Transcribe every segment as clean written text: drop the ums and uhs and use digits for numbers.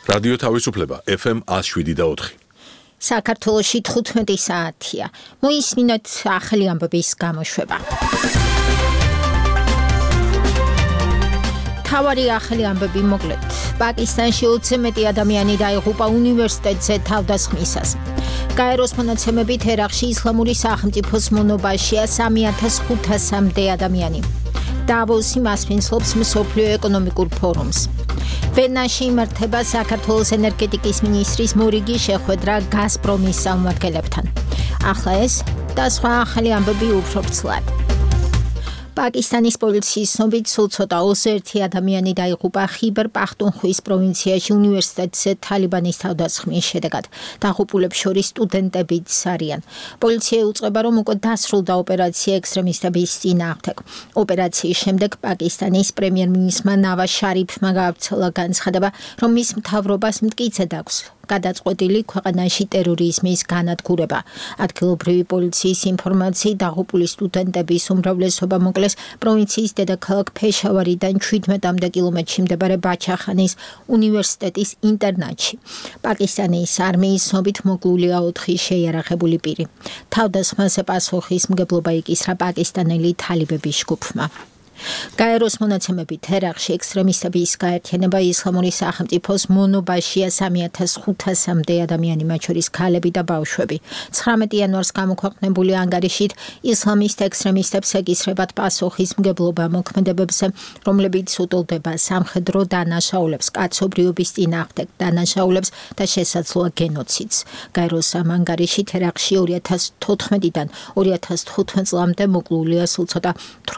რადიო თავისუფლება FM 107.4. საქართველოში 15 საათია. მოისმინოთ ახალი ამბების გამოშვება. თავარი ახალი ამბები მოკლედ. პაკისტანში 20 მეტი ადამიანი დაიღუპა უნივერსიტეტზე თავდასხმისას. გაეროს მონაცემებით ერაყში ისლამური სახელმწიფოს მონობაშია 3500-მდე ადამიანი. დავოსი მასპინძლობს მსოფლიო ეკონომიკურ ფორუმს. ვენაში იმართება საქართველოს ენერგეტიკის მინისტრის მორიგი შეხვედრა გაზპრომის წარმომადგენლებთან. ახლა ეს და სხვა ახალი ამბები უფრო ვრცლად. პაკისტანის პოლიციის ცნობით სულ ცოტა 21 ადამიანი დაიღუპა ხიბერ პახტუნხვის პროვინციაში უნივერსიტეტზე თალიბანის თავდასხმის შედეგად. დაღუპულებს შორის სტუდენტებიც არიან. პოლიცია უწყება, რომ უკვე დასრულდა ოპერაცია ექსტრემისტების წინააღმდეგ. ოპერაციის შემდეგ პაკისტანის პრემიერ-მინისტრმა ნავაზ შარიფმა გაავრცელა განცხადება, რომ მის მთავრობას მტკიცედ აქვს გადაწყვეტილი ქვეყანაში ტერორიზმის განადგურება. ადგილობრივი პოლიციის ინფორმაციით დაღუპული სტუდენტების უმრავლესობა მოკლეს პროვინციის დედაქალაქ ფეშავარიდან 17 კილომეტრში მდებარე ბაჩახანის უნივერსიტეტის ინტერნატში. პაკისტანის არმიის ცნობით მოკლულია 4 შეიარაღებული პირი. თავდასხმაზე პასუხისმგებლობა იკისრა პაკისტანელი თალიბების ჯგუფმა. გაეროს მონაცემებით ერაყში ექსტრემისტების გაერთიანება ისლამური სახელმწიფოს მონობაშია 3500-მდე ადამიანი, მათ შორის ქალები და ბავშვები. 19 იანვარს გამოქვეყნებული ანგარიშით ისლამისტ ექსტრემისტებს ეკისრებათ პასუხისმგებლობა მოქმედებებზე, რომლებიც უტოლდება სამხედრო დანაშაულებს, კაცობრიობის წინააღმდეგ დანაშაულებს და შესაძლოა გენოციდს. გაეროს ამ ანგარიშით ერაყში 2014-დან 2015 წლამდე მოკლულია სულ ცოტა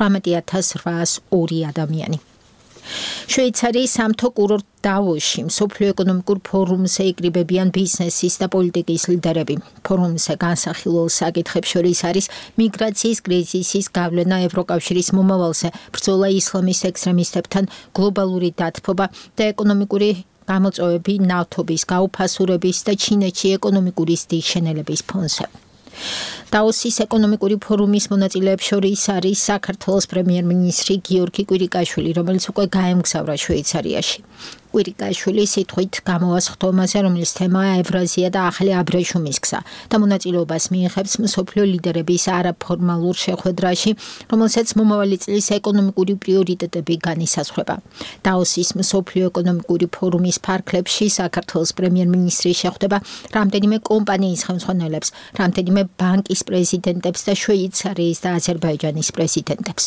18802 ადამიანი. შვეიცარიის სამთო კურორტ დავოსში მსოფლიო ეკონომიკურ ფორუმზე იკრიბებიან ბიზნესის და პოლიტიკის ლიდერები. ფორუმზე განსახილულ საკითხებს შორის არის მიგრაციის კრიზისის გავლენა ევროკავშირის მომავალზე, ბრძოლა ისლამის ექსტრემისტებთან, გლობალური დათბობა და ეკონომიკური გამოწვევები ნავთობის გაუფასურების და ჩინეთში ეკონომიკური შენელების ფონზე. დავოსის ეკონომიკური ფორუმის მონაწილეებს შორის არის საქართველოს პრემიერ-მინისტრი გიორგი კვირიკაშვილი, რომელიც უკვე გაემგზავრა შვეიცარიაში. კვირიკაშვილი სიტყვით გამოვა სხდომაზე, რომლის თემაა ევრაზია და ახალი აბრეშუმის გზა და მონაწილეობას მიიღებს მსოფლიო ლიდერების არაფორმალურ შეხვედრაში, რომელსაც მომავალი წლის ეკონომიკური პრიორიტეტები განისაზღვრება. დავოსის მსოფლიო ეკონომიკური ფორუმის ფარგლებში საქართველოს პრემიერ-მინისტრი შეხვდება რამდენიმე კომპანიის ხელმძღვანელებს, რამდენიმე ბანკის პრეზიდენტებს და შვეიცარიის და აზერბაიჯანის პრეზიდენტებს.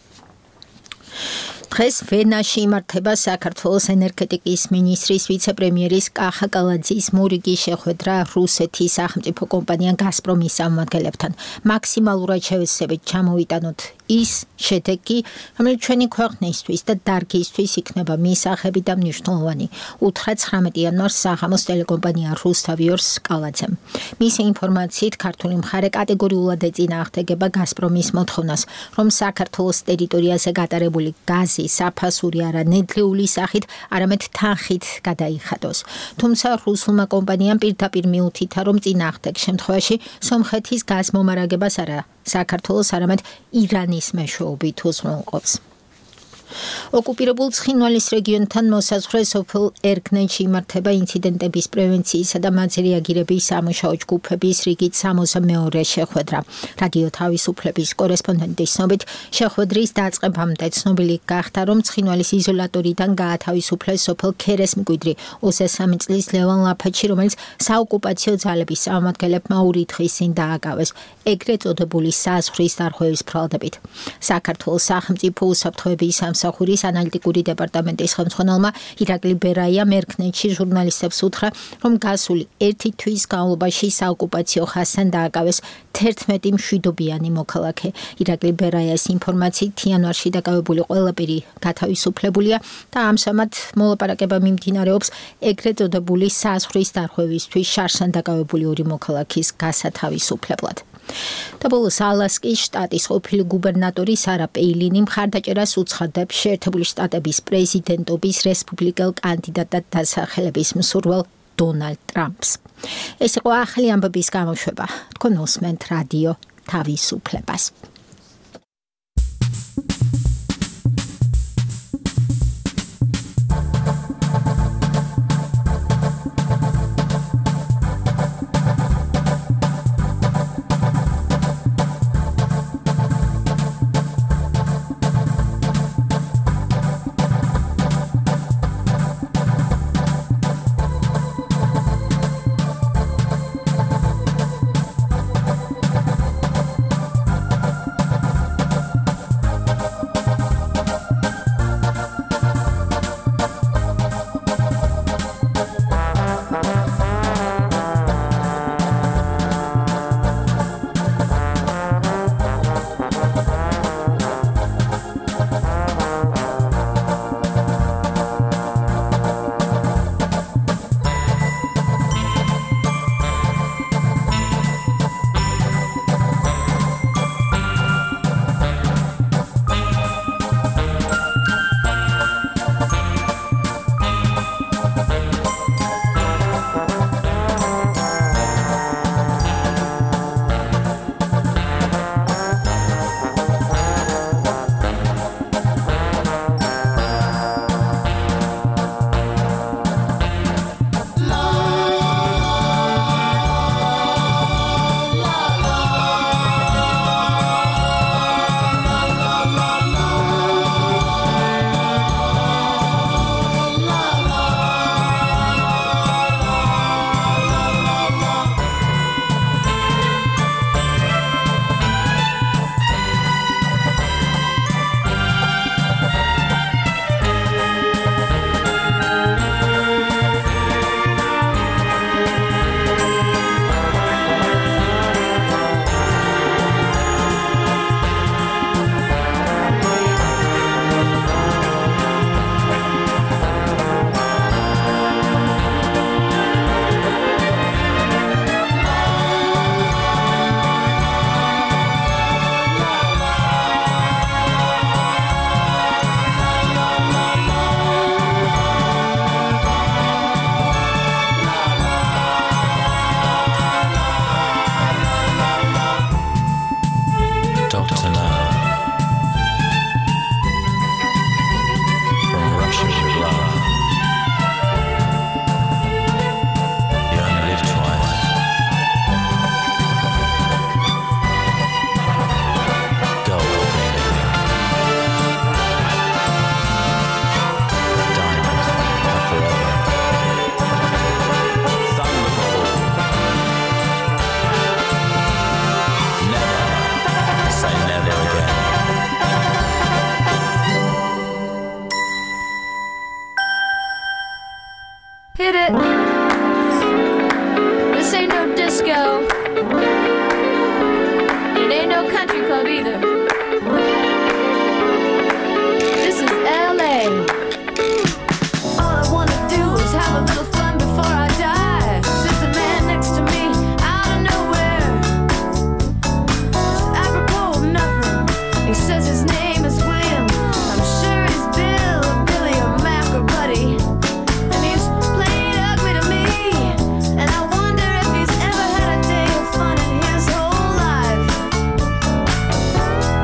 დღეს ვენაში იმართება საქართველოს ენერგეტიკის მინისტრის ვიცე-პრემიერის კახა კალაძის მორიგი შეხვედრა რუსეთის სახელმწიფო კომპანია გაზპრომის წარმომადგენლებთან. მაქსიმალურად შევეცდებით ჩამოვიტანოთ ის შედეგი, რომელიც ჩვენი ქვეყნისთვის და დარგისთვის იქნება მისაღები და მნიშვნელოვანი, უთხრა 19 იანვარს საღამოს ტელეკომპანია რუსთავიორს კალაძემ. მისი ინფორმაციით ქართული მხარე კატეგორიულად ეწინააღმდეგება გაზპრომის მოთხოვნას, რომ საქართველოს ტერიტორიაზე გატარებული გაზი საფასური არა ნედლეული სახით, არამედ თანხით გადაიხადოს. თუმცა რუსულმა კომპანიამ პირდაპირ მიუთითა, რომ წინააღმდეგ შემთხვევაში სომხეთის გაზმომარაგებას არა საქართველოს, არამედ ირანის მეშვეობით უზრუნველყოფს. ოკუპირებულ ცხინვალის რეგიონთან მოსაზღვრე სოფელ ერგნეში იმართება ინციდენტების პრევენციისა და მათზე რეაგირების სამუშაო ჯგუფების რიგით 62-ე შეხვედრა. რადიო თავისუფლების კორესპონდენტის ცნობით, შეხვედრის დაწყებამდე ცნობილი გახდა, რომ ცხინვალის იზოლატორიდან გაათავისუფლეს სოფელ ქერეს მკვიდრი 23 წლის ლევან ლაფაჩი, რომელიც საოკუპაციო ძალების წარმომადგენლებმა 2 დღის წინ დააკავეს, ეგრეთ წოდებული საზღვრის დარღვევის ბრალდებით. საქართველოს სახელმწიფო უსაფრთხოების სამსახურის ანალიტიკური დეპარტამენტის ხელმძღვანელმა ირაკლი ბერაიამ ერგნეში ჟურნალისტებს უთხრა, რომ გასული 1 თვის განმავლობაში საოკუპაციო ხაზთან დააკავეს 11 მშვიდობიანი მოქალაქე. ირაკლი ბერაიას ინფორმაციით იანვარში დაკავებული ყველა პირი გათავისუფლებულია და ამჟამად მოლაპარაკება მიმდინარეობს ეგრეთ წოდებული საზღვრის დარღვევისთვის შარშან დაკავებული 2 მოქალაქის გასათავისუფლებლად. და ბოლოს ალასკის შტატის ყოფილი გუბერნატორი სარა პეილინი მხარდაჭერას უცხადებს შეერთებული შტატების პრეზიდენტობის რესპუბლიკელ კანდიდატად დასახელების მსურველ დონალდ ტრამპს. ეს იყო ახალი ამბების გამოშვება. თქვენ უსმენთ რადიო თავისუფლებას. to know. From rushes of love, you only live twice. Go, Ophelia. Diamonds are forever. Thunderbolt. Never say never again. Hit it. This ain't no disco. It ain't no country club either. This is LA. All I wanna do is have a little fun before I die. Sits a man next to me out of nowhere. It's apropos of nothing. He says his name is William. I'm sure he's Bill or Billy or Mac or Buddy. And he's plain ugly to me. And I wonder if he's ever had a day of fun in his whole life.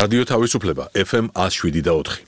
რადიო თავისუფლება FM 107.4.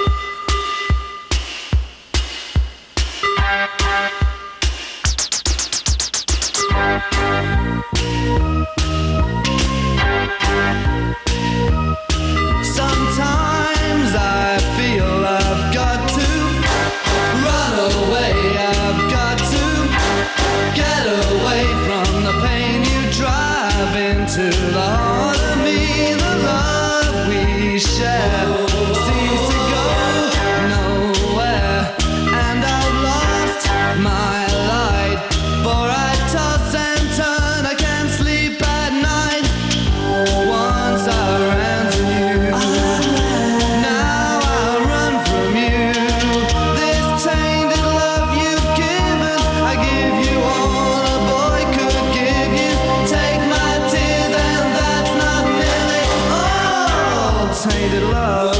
Sometimes I feel I've got to run away, I've got to get away from the pain you drive into the heart of me. The love we share seems to go nowhere, and I've lost my light, for I toss and turn, I can't sleep at night. Once I ran to you, now I run from you. This tainted love you've given, I give you all a boy could give you. Take my tears and that's not nearly all. Tainted love,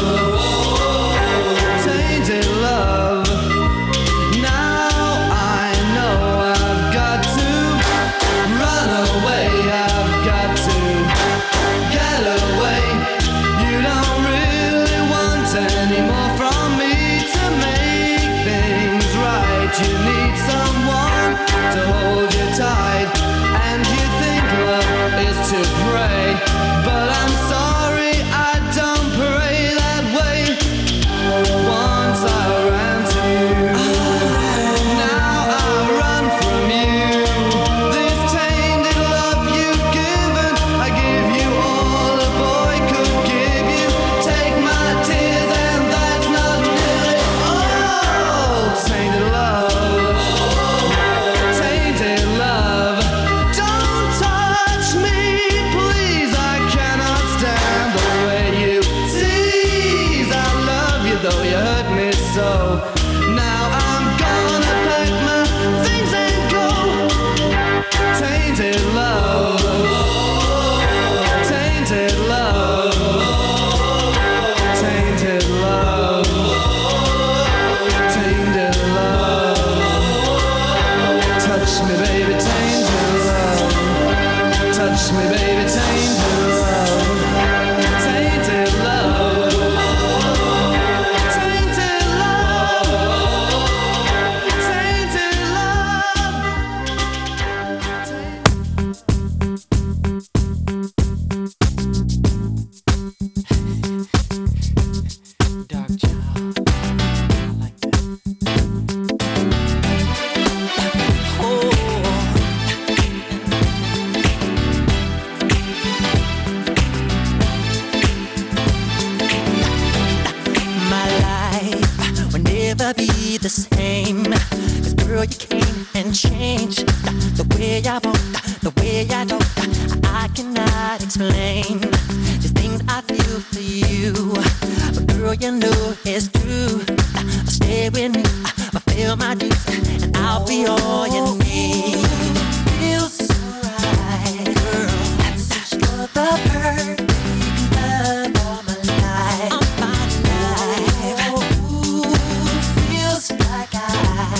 tainted love. Now I know I've got to run away, I've got to get away. You don't really want any more from me to make things right. You need someone to hold you tight, and you think love is to pray, but I'm sorry, I don't pray that way. Once I ran to you, now I run from you. This tainted love you've given, I give you all a boy could give you. Take my tears and that's not nearly all. Tainted love, tainted love. Don't touch me, please, I cannot stand the way you tease. I love you though you hurt me so. Now I'm gonna pack my things and go. Tainted love, tainted love, tainted love, tainted love. Touch me, baby, tainted love. Touch me, baby, tainted love. Tainted love, tainted love, tainted love. Dark child, I like that. My life will never be the same. 'Cause girl, you came and changed the way I walk, the way I talk. I cannot explain the things I feel for you. But girl, you know it's true. Stay with me, fulfill my dreams, and I'll be all you need. Feels so right, girl. I'm such for the perfect love all my life. All my life. Ooh, feels like I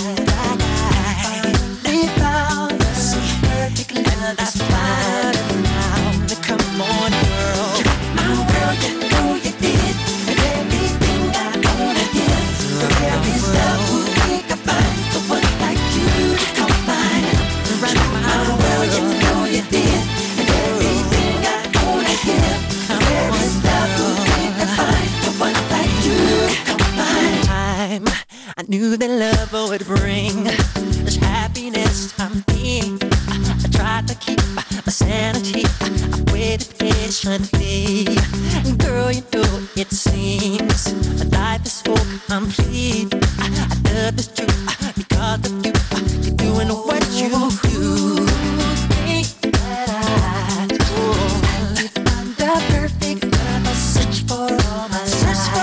finally found the perfect love that's fine now. Come on, girl. My world, you know you did everything I wanna give. There is love who we can find, so one like you to come find. My world, you know you did everything I wanna give. There is love who we can find, so one like you to come find. I knew that love would bring this happiness I'm in. I tried to keep my sanity. I waited patiently. Girl, you know it seems my life is so complete. I love this truth because of you. You're doing what you do. Think that I found the perfect love. I search for all my life.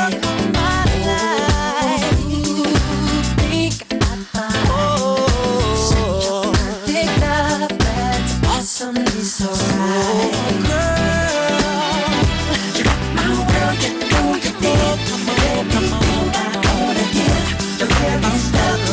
Think I found such a perfect love that's awesomely so right. Girl, you rock my world, you know you did everything I wanna give. The very love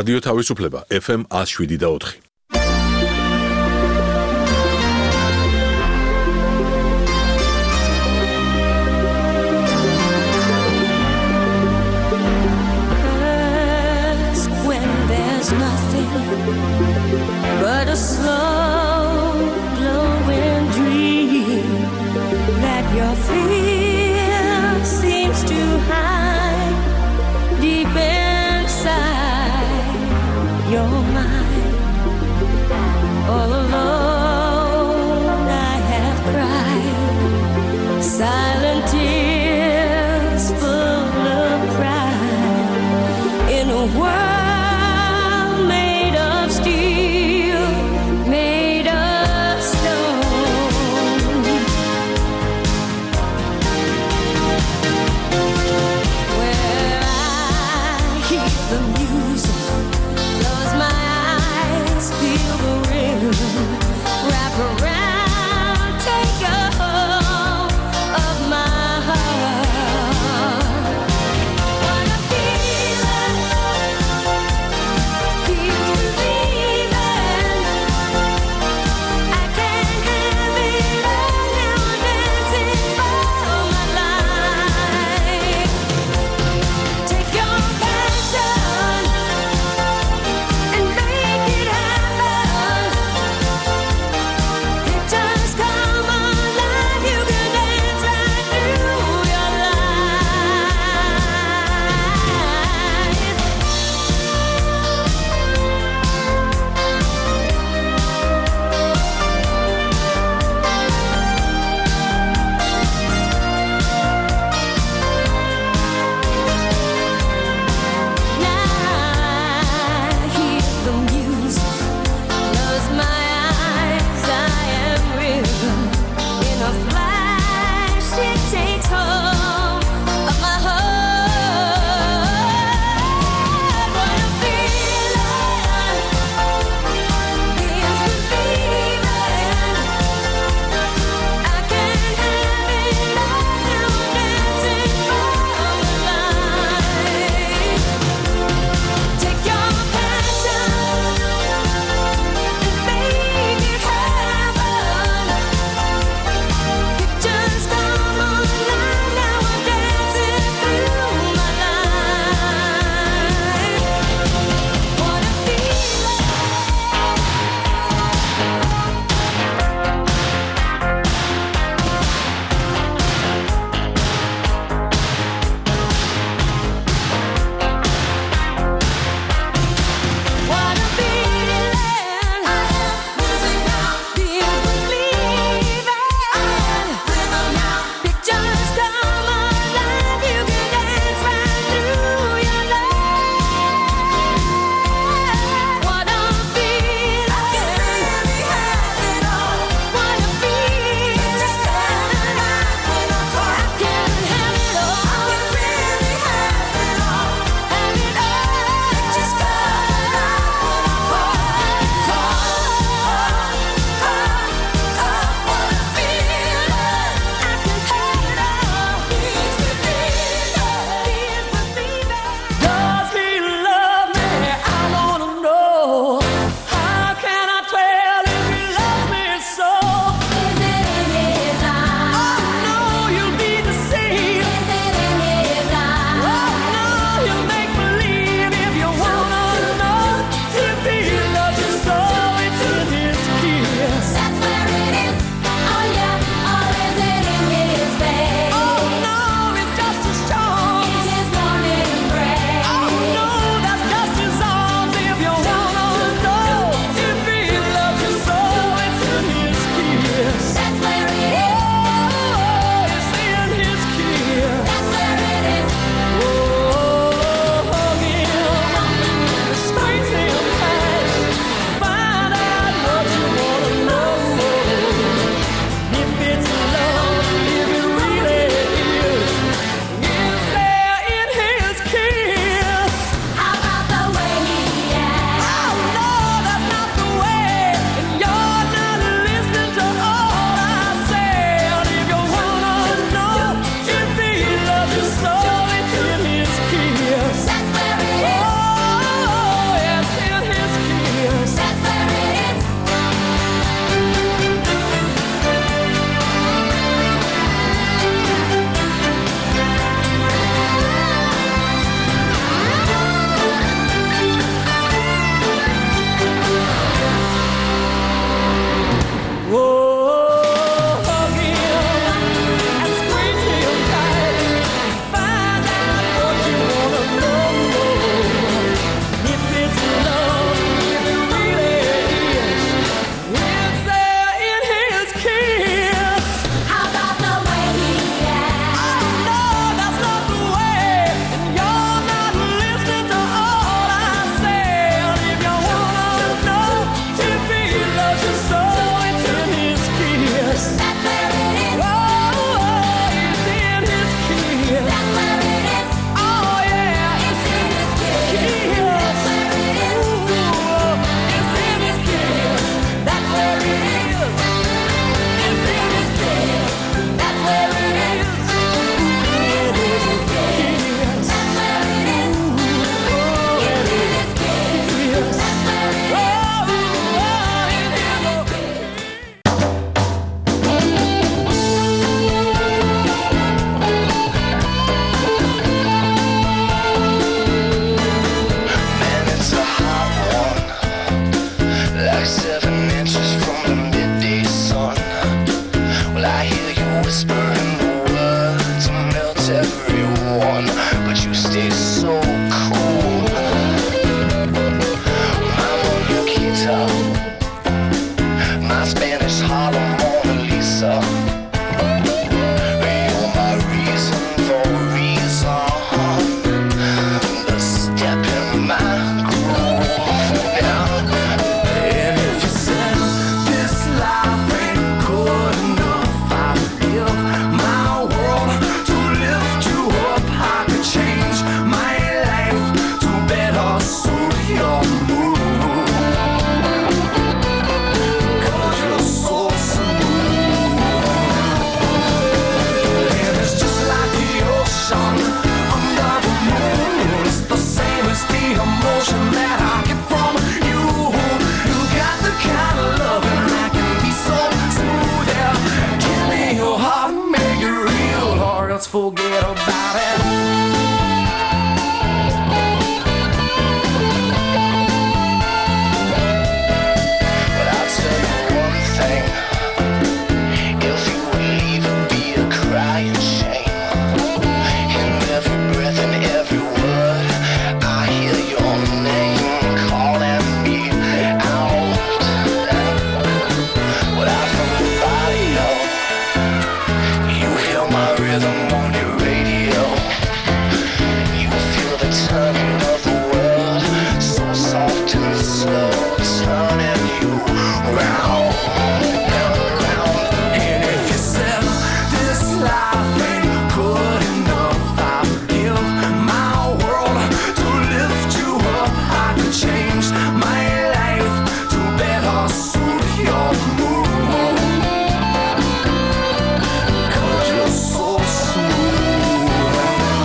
რადიო თავისუფლება FM 107.4. First, when there's nothing but a slow glowing dream that your fear seems to hide deep inside your mind. you stay so cool. My Moniquita, my Spanish Harlem Mona Lisa. You're my reason for a reason. The step in my groove now. And if you said this life ain't good enough, I'd give my world to lift you up. I could change my life to better suit your mood. Cause you're so smooth. And it's just like the ocean under the moon. It's the same as the emotion that I get from you. You got the kind of loving that can be so smooth. Yeah, give me your heart and make it real, or else forget about it. But I'll tell you one thing. If you would leave, it'd be a crying shame. In every breath and every word, I hear your name calling me out. Without from the radio, you hear my rhythm on your radio. You feel the turning of the world, so soft and slow, turning you round and round. And if you said this life ain't good enough, I'd give my world to lift you up. I could change my life to better suit your mood. Cause you're so smooth.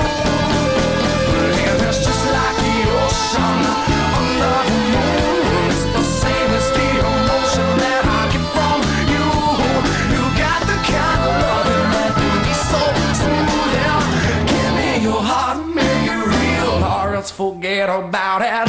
And it's just like the ocean under the moon. It's the same as the emotion that I get from you. You got the kind of loving that can be so smooth. Yeah, give me your heart and make it real, or else forget about it.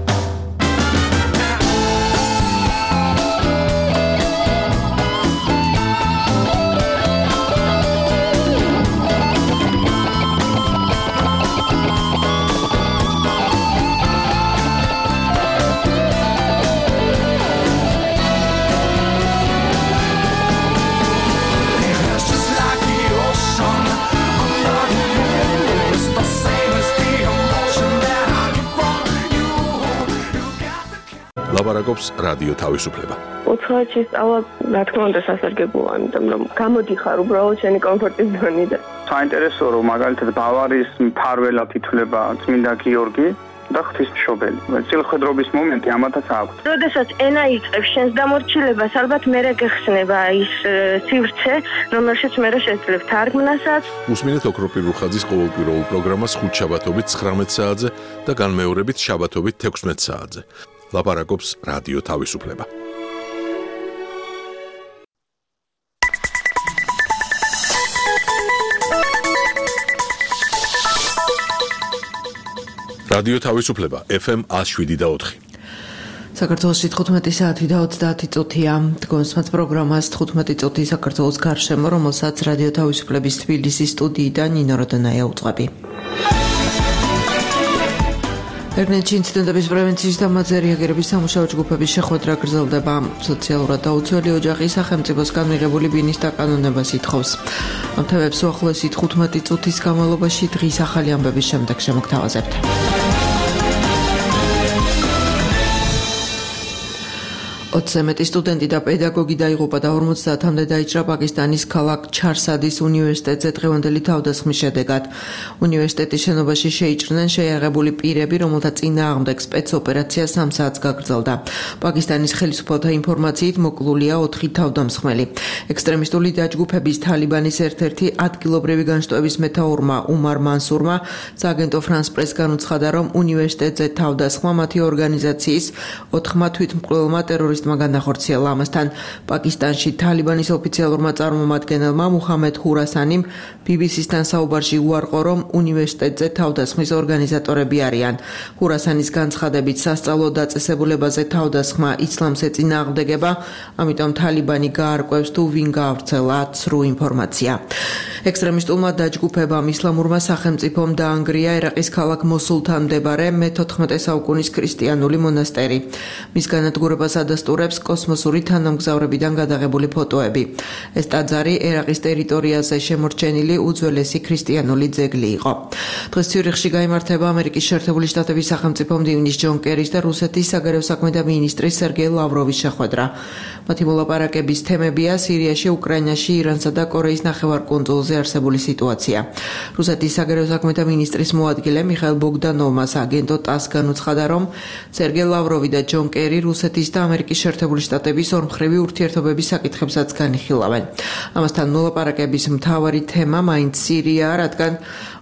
It's just like the ocean under the moon. It's the same as the emotion that I get from you. You got the ლაპარაკობს რადიო თავისუფლება. უცხოეთში სწავლა, რა თქმა უნდა, სასარგებლოა, ამიტომ რომ გამოდიხარ უბრალოდ შენი კომფორტის ზონიდან. საინტერესო რომ მაგალითად ბავარიის მფარველად ითვლება წმინდა გიორგი და ღვთისმშობელი. წილხვედრობის მომენტი ამათაც აქვს. როდესაც ენა იწყებს შენს დამორჩილებას, ალბათ მერე გეხსნება ის სივრცე, რომელშიც მერე შეძლებ თარგმნასაც. უსმინეთ ოქროპირ რუხაძის ყოველკვირეულ პროგრამას ხუთშაბათობით 19 საათზე და განმეორებით შაბათობით 16 საათზე. ლაპარაკობს რადიო თავისუფლება. რადიო თავისუფლება FM 107.4. საქართველოში 15 საათი და 30 წუთია. დგომსმათ პროგრამას 15 წუთი საქართველოს გარშემო, რომელსაც რადიო თავისუფლების თბილისის სტუდიიდან ნინო როდონაია უწყები. ერნეთში ინციდენტების პრევენციის და მათზე რეაგირების სამუშაო ჯგუფების შეხვედრა გრძელდება. სოციალურად დაუცველი ოჯახი სახელმწიფოსგან მიღებული ბინის დაკანონებას ითხოვს. ამ თემებს უახლოესი 15 წუთის განმავლობაში დღის ახალი ამბების შემდეგ შემოგთავაზებთ. 20-ზე მეტი სტუდენტი და პედაგოგი დაიღუპა და 50-მდე დაიჭრა პაკისტანის ქალაქ ჩარსადის უნივერსიტეტზე დღევანდელი თავდასხმის შედეგად. უნივერსიტეტის შენობაში შეიჭრნენ შეიარაღებული პირები, რომელთა წინააღმდეგ სპეცოპერაცია 3 საათს გაგრძელდა. პაკისტანის ხელისუფალთა ინფორმაციით მოკლულია 4 თავდამსხმელი. ექსტრემისტული დაჯგუფების თალიბანის ერთ-ერთი ადგილობრივი განშტოების მეთაურმა უმარ მანსურმა სააგენტო ფრანს პრეს განუცხადა, რომ უნივერსიტეტზე თავდასხმა მათი ორგანიზაციის 4 თვითმკვლელმა ტერორისტმა განახორციელა. ამასთან პაკისტანში თალიბანის ოფიციალურმა წარმომადგენელმა მუჰამედ ჰურასანიმ BBC-სთან საუბარში უარყო, რომ უნივერსიტეტზე თავდასხმის ორგანიზატორები არიან. ჰურასანის განცხადებით სასწავლო დაწესებულებაზე თავდასხმა ისლამს ეწინააღმდეგება, ამიტომ თალიბანი გაარკვევს თუ ვინ გაავრცელა ცრუ ინფორმაცია. ექსტრემისტულმა დაჯგუფებამ ისლამურმა სახელმწიფომ დაანგრია ერაყის ქალაქ მოსულთან მდებარე მე-14 საუკუნის ქრისტიანული მონასტერი. მის განადგურებას ადასტურებს კოსმოსური თანამგზავრებიდან გადაღებული ფოტოები. ეს ტაძარი ერაყის ტერიტორიაზე შემორჩენილი უძველესი ქრისტიანული ძეგლი იყო. დღეს ციურიხში გაიმართება ამერიკის შეერთებული შტატების სახელმწიფო მდივნის ჯონ კერის და რუსეთის საგარეო საქმეთა მინისტრის სერგეი ლავროვის შეხვედრა. მათი მოლაპარაკების თემებია სირიაში, უკრაინაში, ირანსა და კორეის ნახევარკუნძულზე არსებული სიტუაცია. რუსეთის საგარეო საქმეთა მინისტრის მოადგილე მიხაილ ბოგდანოვმა აგენტო ტას განუცხადა, რომ სერგეი ლავროვი და ჯონ კერი რუსეთის და ამერიკის შეერთებული შტატების ორმხრივი ურთიერთობების საკითხებსაც განიხილავენ. ამასთან მოლაპარაკების მთავარი თემა მაინც სირიაა, რადგან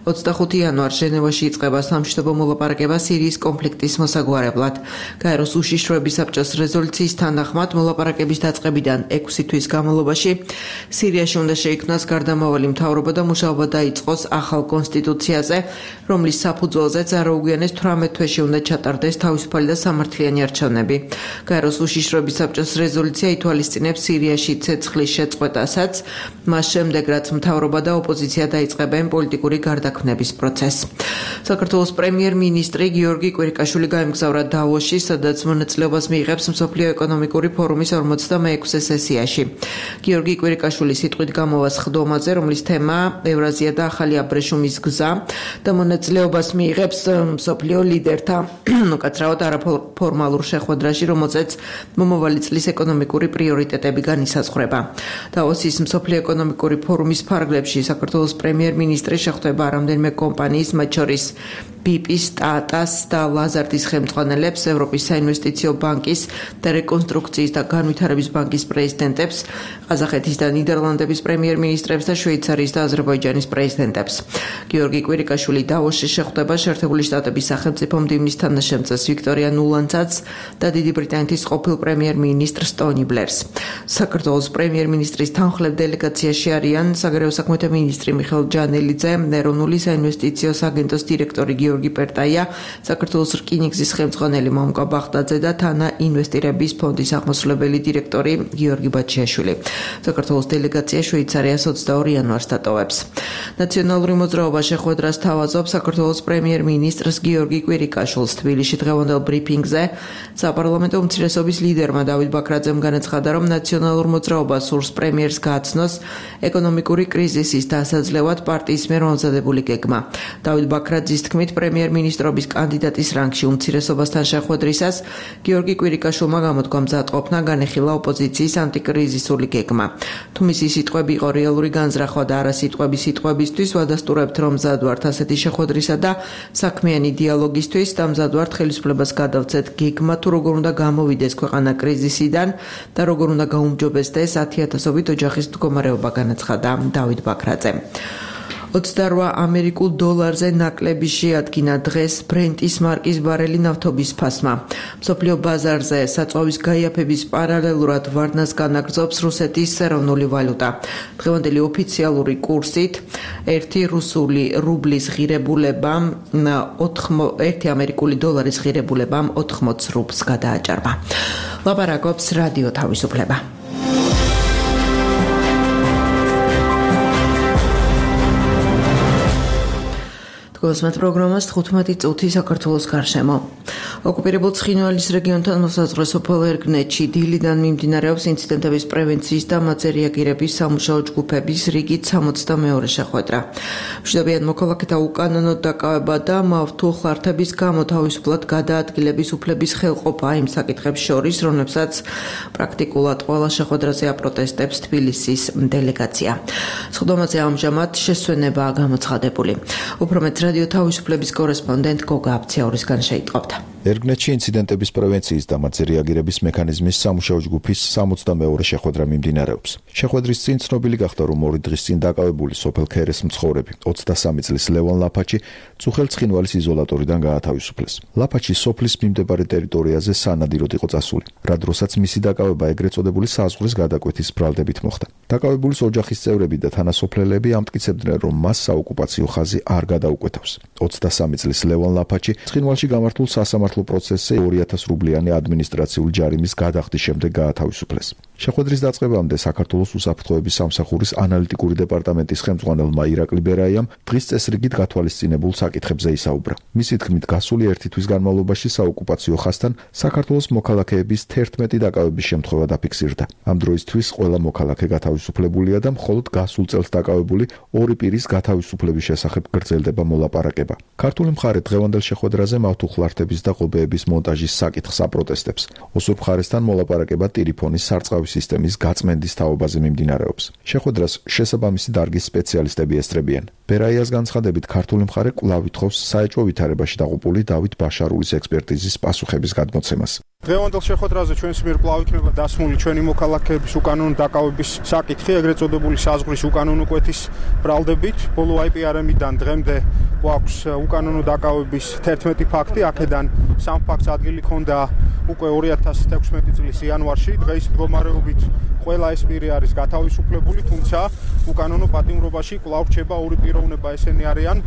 25 იანვარს ჟენევაში იწყება სამშვიდობო მოლაპარაკება სირიის კონფლიქტის მოსაგვარებლად. გაეროს უშიშროების საბჭოს რეზოლუციის თანახმად მოლაპარაკების დაწყებიდან 6 თვის განმავლობაში სირიაში უნდა შეიქმნას გარდამავალი მთავრობა და მუშაობა დაიწყოს ახალ კონსტიტუციაზე, რომლის საფუძველზეც არაუგვიანეს 18 თვეში უნდა ჩატარდეს თავისუფალი და სამართლიანი არჩევნები. გაეროს უშიშროების საბჭოს რეზოლუცია ითვალისწინებს სირიაში ცეცხლის შეწყვეტასაც, მას შემდეგ რაც მთავრობა და ოპოზიცია დაიწყებენ პოლიტიკური გარდაქმნების პროცესს. საქართველოს პრემიერ-მინისტრი გიორგი კვირიკაშვილი გაემგზავრა დავოსში, სადაც მონაწილეობას მიიღებს მსოფლიო ეკონომიკური ფორუმის 46 სესიაში. გიორგი კვირიკაშვილი სიტყვით გამოვა სხდომაზე, რომლის თემაა ევრაზია და ახალი აბრეშუმის გზა და მონაწილეობას მიიღებს მსოფლიო ლიდერთა უკაცრავად არაფორმალურ შეხვედრაში, რომელზეც მომავალი წლის ეკონომიკური პრიორიტეტები განისაზღვრება. დავოსის მსოფლიო ეკონომიკური ფორუმის ფარგლებში საქართველოს პრემიერ-მინისტრი შეხვდება რამდენიმე კომპანიის, მათ შორის BP-ის, TATA-ს და ლაზარდის ხელმძღვანელებს, ევროპის საინვესტიციო ბანკის და რეკონსტრუქციის და განვითარების ბანკის პრეზიდენტებს, ყაზახეთის და ნიდერლანდების პრემიერ-მინისტრებს და შვეიცარიის და აზერბაიჯანის პრეზიდენტებს. გიორგი კვირიკაშვილი დავოსში შეხვდება შეერთებული შტატების სახელმწიფო მდივნის თანაშემწეს ვიქტორია ნულანდსაც და დიდი ბრიტანეთის ყოფილ პრემიერ-მინისტრს ტონი ბლერს. საქართველოს პრემიერ-მინისტრის თანხლებ დელეგაციაში არიან საგარეო საქმეთა მინისტრი მიხეილ ჯანელიძე, ეროვნული საინვესტიციო აგენტოს დირექტორი გიორგი პერტაია, საქართველოს რკინიგზის ხელმძღვანელი მომკა ბახტაძე და თანა ინვესტირების ფონდის აღმასრულებელი დირექტორი გიორგი ბაჩიაშვილი. საქართველოს დელეგაცია შვეიცარიას 22 იანვარს დატოვებს. ნაციონალური მოძრაობა შეხვედრას თავაზობს საქართველოს პრემიერ-მინისტრს გიორგი კვირიკაშვილს. თბილისში დღევანდელ ბრიფინგზე საპარლამენტო უმცირესობის ლიდერმა დავით ბაქრაძემ განაცხადა, რომ ნაციონალურ მოძრაობას სურს პრემიერს გააცნოს ეკონომიკური კრიზისის დასაძლევად პარტიის მიერ მომზადებული გეგმა. დავით ბაქრაძის თქმით, პრემიერ-მინისტრობის კანდიდატის რანგში უმცირესობასთან შეხვედრისას გიორგი კვირიკაშვილმა გამოთქვა მზადყოფნა, განეხილა ოპოზიციის ანტიკრიზისული გეგმა. თუ მისი სიტყვები იყო რეალური განზრახვა და არა სიტყვებისთვის, ვადასტურებთ, რომ მზად ვართ ასეთი შეხვედრისა და საქმიანი დიალოგისთვის და მზად ვართ ხელისუფლებას გადავცეთ გეგმა, თუ როგორ უნდა გამოვიდეს ქვეყანა კრიზისიდან და როგორ უნდა გაუმჯობესდეს 10,000-ობით ოჯახის მდგომარეობა, განაცხადა დავით ბაქრაძემ. 28 ამერიკულ დოლარზე ნაკლები შეადგინა დღეს ბრენტის მარკის ბარელი ნავთობის ფასმა. მსოფლიო ბაზარზე საწვავის გაიაფების პარალელურად ვარდნას განაგრძობს რუსეთის ეროვნული ვალუტა. დღევანდელი ოფიციალური კურსით 1 რუსული რუბლის ღირებულება 1 ამერიკული დოლარის ღირებულებამ 80 რუბლს გადააჭარბა. ლაპარაკობს რადიო თავისუფლება. გოსმეთ პროგრამას 15 წუთი საქართველოს გარშემო. ოკუპირებულ ცხინვალის რეგიონთან მოსაზღვრე სოფელ ერგნეთში დილიდან მიმდინარეობს ინციდენტების პრევენციის და მათზე რეაგირების სამუშაო ჯგუფების რიგით 62 შეხვედრა. მშვიდობიან მოქალაქეთა უკანონოდ დაკავება და მავთულ ხლართების გამო თავისუფლად გადაადგილების უფლების ხელყოფა იმ საკითხებს შორის, რომლებსაც პრაქტიკულად ყველა შეხვედრაზე აპროტესტებს თბილისის დელეგაცია. სხდომაზე ამჟამად შესვენებაა გამოცხადებული. უფრო მეტ რადიო თავისუფლების კორესპონდენტ გოგა აფციაურისგან შეიტყობთ. ერგნეთში ინციდენტების პრევენციის და მათზე რეაგირების მექანიზმის სამუშაო ჯგუფის 62 შეხვედრა მიმდინარეობს. შეხვედრის წინ ცნობილი გახდა, რომ 2 დღის წინ დაკავებული სოფელ ქერეს მცხოვრები 23 წლის ლევან ლაფაჩი წუხელ ცხინვალის იზოლატორიდან გაათავისუფლეს. ლაფაჩი სოფლის მიმდებარე ტერიტორიაზე სანადიროდ იყო წასული, რა დროსაც მისი დაკავება ეგრეთ წოდებული საზღვრის გადაკვეთის ბრალდებით მოხდა. დაკავებულის ოჯახის წევრები და თანასოფლელები ამტკიცებდნენ, რომ მას საოკუპაციო ხაზი არ გადაუკვეთავს. 23 წლის ლევან ლაფაჩი ცხინვალში გამართულ სასამართლო პროცესზე 2000 რუბლიანი ადმინისტრაციული ჯარიმის გადახდის შემდეგ გაათავისუფლეს. შეხვედრის დაწყებამდე საქართველოს უსაფრთხოების სამსახურის ანალიტიკური დეპარტამენტის ხელმძღვანელმა ირაკლი ბერაიამ დღის წესრიგით გათვალისწინებულ საკითხებზე ისაუბრა. მისი თქმით, გასული ერთი თვის განმავლობაში საოკუპაციო ხაზთან საქართველოს მოქალაქეების 11 დაკავების შემთხვევა დაფიქსირდა. ამ დროისთვის ყველა მოქალაქე გათავისუფლებულია და მხოლოდ გასულ წელს დაკავებული ორი პირის გათავისუფლების შესახებ გრძელდება მოლაპარაკება. ქართული მხარე დღევანდელ შეხვედრაზე მავთუხლართების და ღობეების მონტაჟის საკითხს აპროტესტებს. ოსურ მხარესთან მოლაპარაკება ტელეფონის სარწყავი სისტემის გაწმენდის თაობაზე მიმდინარეობს. შეხვედრას შესაბამისი დარგის სპეციალისტები ესწრებიან. ბერაიას განცხადებით, ქართული მხარე კვლავ ითხოვს საეჭვო ვითარებაში დაღუპული დავით ბაშარულის ექსპერტიზის პასუხების გადმოცემას. დღევანდელ შეხვედრაზე ჩვენს მიერ კვლავ იქნება დასმული ჩვენი მოქალაქეების უკანონო დაკავების საკითხი, ეგრეთ წოდებული საზღვრის უკანონო კვეთის ბრალდებით. ბოლო IPRM-დან დღემდე გვაქვს უკანონო დაკავების 11 ფაქტი, აქედან 3 ფაქტს ადგილი ჰქონდა უკვე 2016 წლის იანვარში. დღეს მდგომარეობით ყველა ეს პირი არის გათავისუფლებული, თუმცა უკანონო პატიმრობაში კვლავ რჩება ორი პიროვნება, ესენი არიან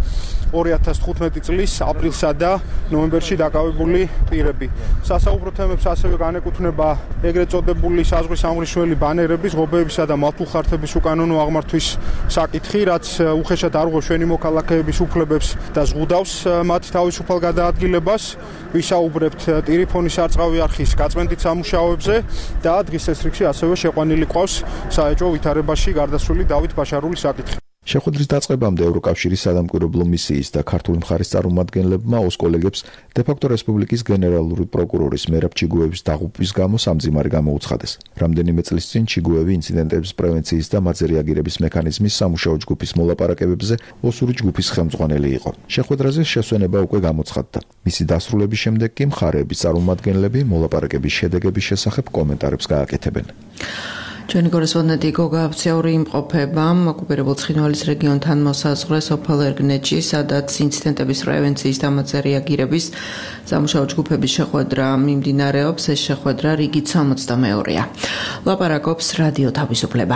2015 წლის აპრილსა და ნოემბერში დაკავებული პირები. სასაუბრო თემებს ასევე განეკუთვნება ეგრეთ წოდებული საზღვრის ამღრიშველი ბანერების, ღობეებისა და მავთულხართების უკანონო აღმართვის საკითხი, რაც უხეშად არ უღებს ჩვენი მოქალაქეების უფლებებს და ზღუდავს მათ თავისუფალ გადაადგილებას. ვისაუბრებთ ტელეფონის სარწყავი არხის გაწმენდით სამუშაოებზე და დღის წესრიგში ასევე შეყვანილი ყავს საეჭვო ვითარებაში გარდაცვლილი დავით ბაშარულის საკითხი. შეხვედრის დაწყებამდე ევროკავშირის სადამკვირვებლო მისიის და ქართული მხარის წარმომადგენლებმა ოს კოლეგებს დე-ფაქტო რესპუბლიკის გენერალური პროკურორის მერაბ ჩიგუევის დაღუპვის გამო სამძიმარი გამოუცხადეს. რამდენიმე წლის წინ ჩიგუევი ინციდენტების პრევენციის და მათზე რეაგირების მექანიზმის სამუშაო ჯგუფის მოლაპარაკებებზე ოსური ჯგუფის ხელმძღვანელი იყო. შეხვედრაზე შესვენება უკვე გამოცხადდა. მისი დასრულების შემდეგ კი მხარეების წარმომადგენლები მოლაპარაკების შედეგების შესახებ კომენტარებს გააკეთებენ. ჩვენი კორესპონდენტი გოგა აფციური იმყოფება ოკუპირებულ ცხინვალის რეგიონთან მოსაზღვრე სოფელ ერგნეთში, სადაც ინციდენტების პრევენციის და მათზე რეაგირების სამუშაო ჯგუფების შეხვედრა მიმდინარეობს. ეს შეხვედრა რიგით 62-ია. ლაპარაკობს რადიო თავისუფლება.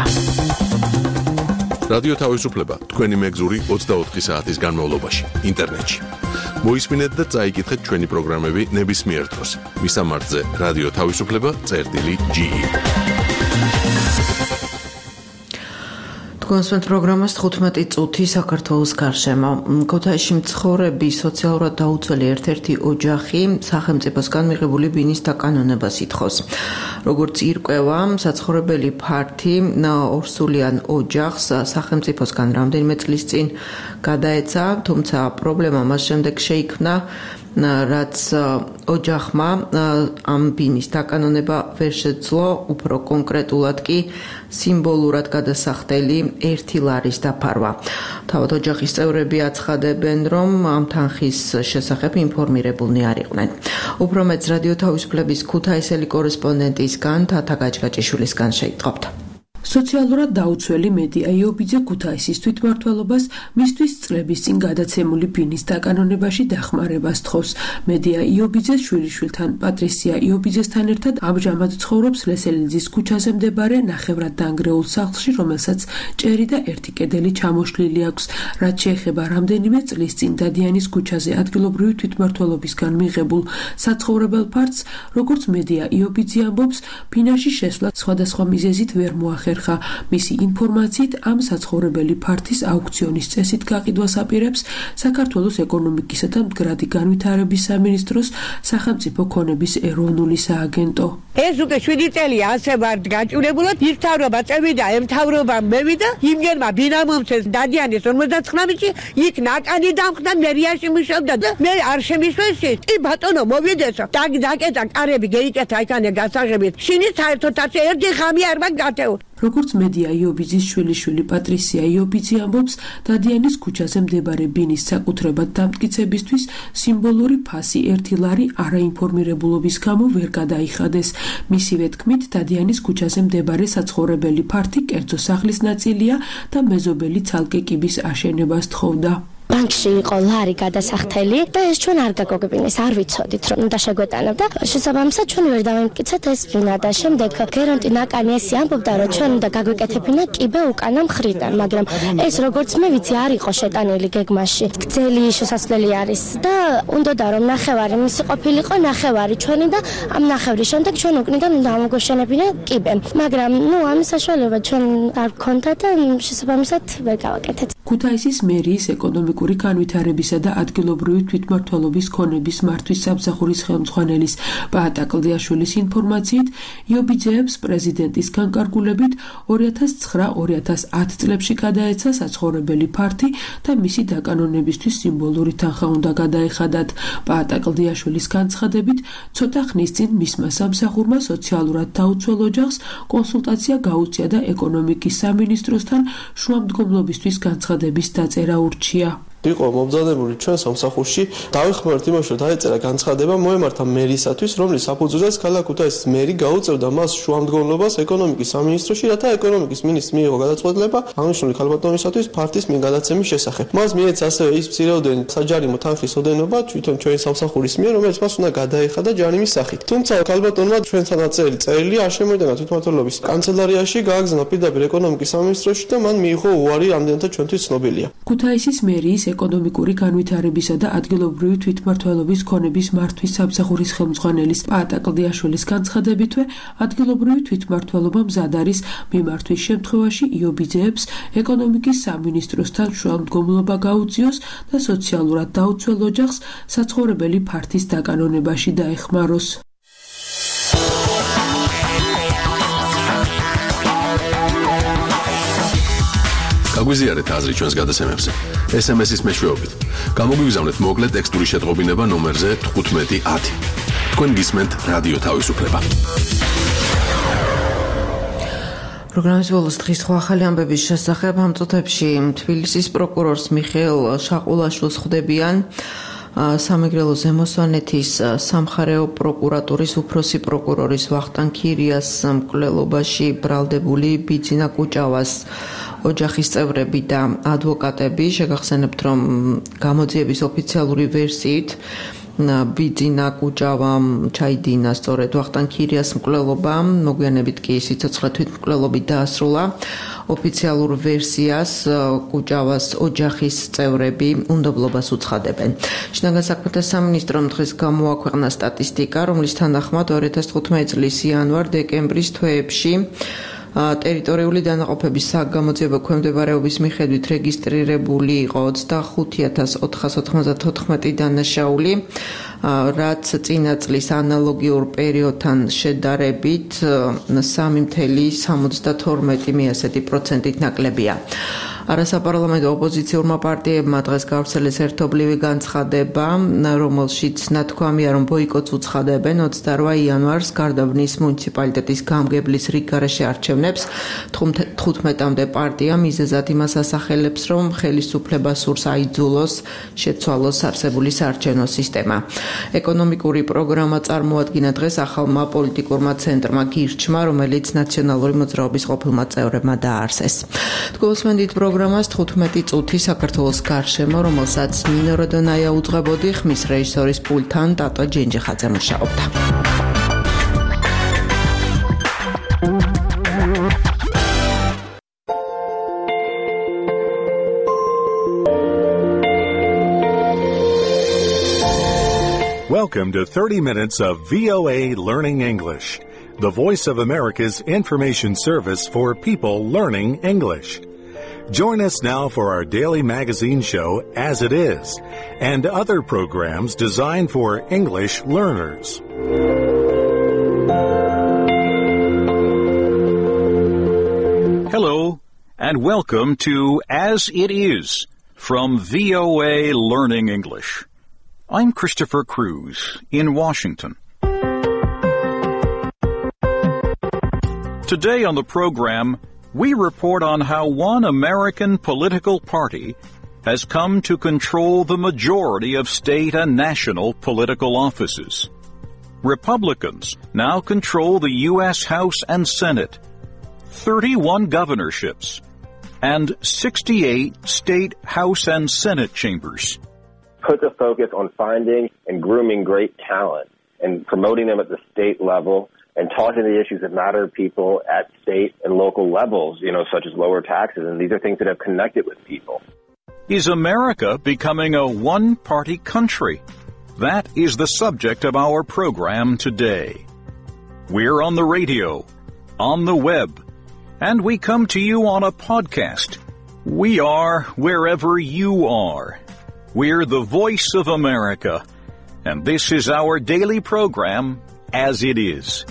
რადიო თავისუფლება თქვენი მეგზური 24 საათის განმავლობაში ინტერნეტში. მოისმინეთ და წაიკითხეთ ჩვენი პროგრამები ნებისმიერ დროს. მისამართზე რადიო თავისუფლება.ge. კონსვენტ პროგრამას 15 წუთი საქართველოს გარშემო. ქუთაისში მცხოვრები სოციალურად დაუცველი ერთ-ერთი ოჯახი სახელმწიფოსგან მიღებული ბინის დაკანონებას ითხოვს. როგორც ირკვევა, საცხოვრებელი ფართი ორსულიან ოჯახს სახელმწიფოსგან რამდენიმე წლის წინ გადაეცა, თუმცა პრობლემა მას შემდეგ შეიქმნა, რაც ოჯახმა ამ ბინის დაკანონება ვერ შეძლო, უფრო კონკრეტულად კი სიმბოლურად გადასახდელი 1 ლარის დაფარვა. თავად ოჯახის წევრები აცხადებენ, რომ ამ თანხის შესახებ ინფორმირებულნი არ იყვნენ. უფრო მეტს რადიო თავისუფლების ქუთაისელი კორესპონდენტისგან თათა გაჭგაჭიშვილისგან შეიტყობთ. სოციალურად დაუცველი მედია იობიძე ქუთაისის თვითმმართველობას მისთვის წლების წინ გადაცემული ბინის დაკანონებაში დახმარებას თხოვს. მედია იობიძეს შვილიშვილთან პატრისია იობიძესთან ერთად ამჟამად ცხოვრობს ლესელიძის ქუჩაზე მდებარე ნახევრად დანგრეულ სახლში, რომელსაც ჭერი და ერთი კედელი ჩამოშლილი აქვს. რაც შეეხება რამდენიმე წლის წინ დადიანის ქუჩაზე ადგილობრივი თვითმმართველობისგან მიღებულ საცხოვრებელ ფართს, როგორც მედია იობიძე ამბობს, ფინანსი შესვლა სხვადასხვა მიზეზით ვერ მოახერხა. მისი ინფორმაციით ამ საცხოვრებელი ფართის აუქციონის წესით გაყიდვას აპირებს საქართველოს ეკონომიკისა და მდგრადი განვითარების სამინისტროს სახელმწიფო ქონების ეროვნული სააგენტო. ეს უკვე 7 წელია ასე ვარ გაჭირებულად, ის მთავრობა წევიდა, ემთავრობა მევიდა, იმგერმა ბინა მომცეს დადიანის 59-ში, იქ ნაკანი დამხდა, მერიაში მუშაობდა და მე არ შემიშვეს ის. კი ბატონო, მოვიდესო. დაკეთა კარები, გეიკეთა იქანე გასაღებით. შინის საერთოდ ასე ერთი ღამე არ მაგათეო. როგორც მედია იობიძის შვილიშვილი პატრისია იობიძე ამბობს, დადიანის ქუჩაზე მდებარე ბინის საკუთრებად დამტკიცებისთვის სიმბოლური ფასი 1 ლარი არაინფორმირებულობის გამო ვერ გადაიხადეს. მისივე თქმით, დადიანის ქუჩაზე მდებარე საცხოვრებელი ფართი კერძო სახლის ნაწილია და მეზობელი ცალკე კიბის აშენებას თხოვდა. ბანკში იყო ლარი გადასახდელი და ეს ჩვენ არ გაგოგებინეს, არ ვიცოდით რომ უნდა შეგვეტანებ და შესაბამისად ჩვენ ვერ დავიმტკიცეთ ეს ბინა და შემდეგ გერონტი ნაკანი ესი ამბობდა რომ ჩვენ უნდა გაგვეკეთებინა კიბე უკანა მხრიდან, მაგრამ ეს როგორც მე ვიცი არ იყო შეტანილი გეგმაში. გრძელი შესასვლელი არის და უნდოდა რომ ნახევარი მისი ყოფილიყო, ნახევარი ჩვენი და ამ ნახევრის შემდეგ ჩვენ უკნიდან უნდა ამოგვეშენებინა კიბე. მაგრამ ამის საშუალება ჩვენ არ გქონდა და შესაბამისად ვერ გავაკეთეთ. ქუთაისის მერიის ეკონომიკური განვითარებისა და ადგილობრივი თვითმმართველობის ქონების მართვის სამსახურის ხელმძღვანელის პაატა კლდიაშვილის ინფორმაციით, იობიძეებს პრეზიდენტის განკარგულებით 2009-2010 წლებში გადაეცა საცხოვრებელი ფართი და მისი დაკანონებისთვის სიმბოლური თანხა უნდა გადაეხადათ. პაატა კლდიაშვილის განცხადებით, ცოტა ხნის წინ მისმა სამსახურმა სოციალურად დაუცველ ოჯახს კონსულტაცია გაუწია და ეკონომიკის სამინისტროსთან შუამდგომლობისთვის განცხადების დაწერა ურჩია. იყო მომზადებული ჩვენ სამსახურში დავეხმაროთ იმაში რომ დაეწერა განცხადება მოემართა მერისათვის რომლის საფუძველზეც ქალაქ ქუთაისის მერი გაუწევდა მას შუამდგომლობას ეკონომიკის სამინისტროში რათა ეკონომიკის მინისტრს მიიღო გადაწყვეტილება აღნიშნული ქალბატონისათვის ფართის მიღადაცემის შესახებ. მას მიეცა ასევე ის მცირეოდენი საჯარიმო თანხის ოდენობა თვითონ ჩვენი სამსახურის მიერ რომელიც მას უნდა გადაეხადა ჯარიმის სახით. თუმცა ქალბატონმა ჩვენთან დაწერილი წერილი არ შემოიტანა თვითმმართველობის კანცელარიაში გააგზავნა პირდაპირ ეკონომიკის სამინისტროში და მან მიიღო უარი ამდენთა ჩვენთვის ცნობილია. ქუთაისის მერიის ეკონომიკური განვითარებისა და ადგილობრივი თვითმმართველობის ქონების მართვის სამსახურის ხელმძღვანელის პაატა კლდიაშვილის განცხადებითვე ადგილობრივი თვითმმართველობა მზად არის მიმართვის შემთხვევაში იობიძეებს ეკონომიკის სამინისტროსთან შუამდგომლობა გაუწიოს და სოციალურად დაუცველ ოჯახს საცხოვრებელი ფართის დაკანონებაში დაეხმაროს. გაგვიზიარეთ აზრი ჩვენს გადაცემებზე. SMS-ის მეშვეობით. გამოგვიგზავნეთ მოკლე ტექსტური შეტყობინება ნომერზე 1510. თქვენ გისმენთ რადიო თავისუფლება. პროგრამის ბოლოს დღის სხვა ახალი ამბების შესახებ ამ წუთებში თბილისის პროკურორს მიხეილ შაყულაშვილს ხვდებიან სამეგრელო ზემოსვანეთის სამხარეო პროკურატურის უფროსი პროკურორის ვახტანგ ქირიას მკვლელობაში ბრალდებული ბიძინა კუჭავას ოჯახის წევრები და ადვოკატები. შეგახსენებთ, რომ გამოძიების ოფიციალური ვერსიით ბიძინა კუჭავამ ჩაიდინა სწორედ ვახტანგ ქირიას მკვლელობა, მოგვიანებით კი სიცოცხლე თვითმკვლელობით დაასრულა. ოფიციალურ ვერსიას კუჭავას ოჯახის წევრები უნდობლობას უცხადებენ. შინაგან საქმეთა სამინისტრომ დღეს გამოაქვეყნა სტატისტიკა, რომლის თანახმად 2015 წლის იანვარ-დეკემბრის თვეებში ტერიტორიული დანაყოფების საგამოძიებო ქვემდებარეობის მიხედვით რეგისტრირებული იყო 25494 დანაშაული, რაც წინა წლის ანალოგიურ პერიოდთან შედარებით 3.72% ნაკლებია. არასაპარლამენტო ოპოზიციურმა პარტიებმა დღეს გავრცელეს ერთობლივი განცხადება, რომელშიც ნათქვამია, რომ ბოიკოტს უცხადებენ 28 იანვარს გარდაბნის მუნიციპალიტეტის გამგებლის რიგ გარეშე არჩევნებს. 15-მდე პარტია მიზეზად იმას ასახელებს, რომ ხელისუფლება სურს აიძულოს შეცვალოს არსებული საარჩევნო სისტემა. ეკონომიკური პროგრამა წარმოადგინა დღეს ახალმა პოლიტიკურმა ცენტრმა გირჩმა, რომელიც ნაციონალური მოძრაობის ყოფილმა წევრებმა დააარსეს. თქვენს პროგრამას 15 წუთი საქართველოს გარშემო, რომელსაც ნინო როდონაია უძღვებოდი, ხმის რეჟისორის პულტთან ტატო ჯენჯიხაძე მუშაობდა. Welcome to 30 minutes of VOA Learning English, the voice of America's information service for people learning English. Join us now for our daily magazine show, As It Is, and other programs designed for English learners. Hello, and welcome to As It Is from VOA Learning English. I'm Christopher Cruz in Washington. Today on the program, we report on how one American political party has come to control the majority of state and national political offices. Republicans now control the U.S. House and Senate, 31 governorships, and 68 state House and Senate chambers. Puts a focus on finding and grooming great talent and promoting them at the state level and talking to the issues that matter to people at state and local levels, such as lower taxes. And these are things that have connected with people. Is America becoming a one-party country? That is the subject of our program today. We're on the radio, on the web, and we come to you on a podcast. We are wherever you are. We're the voice of America, and this is our daily program, As It Is.